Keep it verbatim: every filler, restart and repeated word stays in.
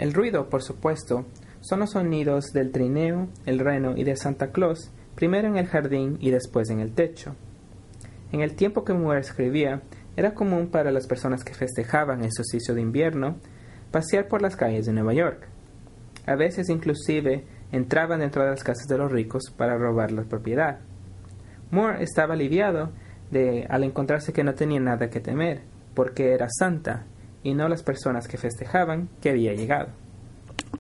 El ruido, por supuesto, son los sonidos del trineo, el reno y de Santa Claus, primero en el jardín y después en el techo. En el tiempo que Moore escribía, era común para las personas que festejaban el solsticio de invierno pasear por las calles de Nueva York. A veces inclusive entraban dentro de las casas de los ricos para robar la propiedad. Moore estaba aliviado de, al encontrarse que no tenía nada que temer, porque era Santa, y no las personas que festejaban, que había llegado.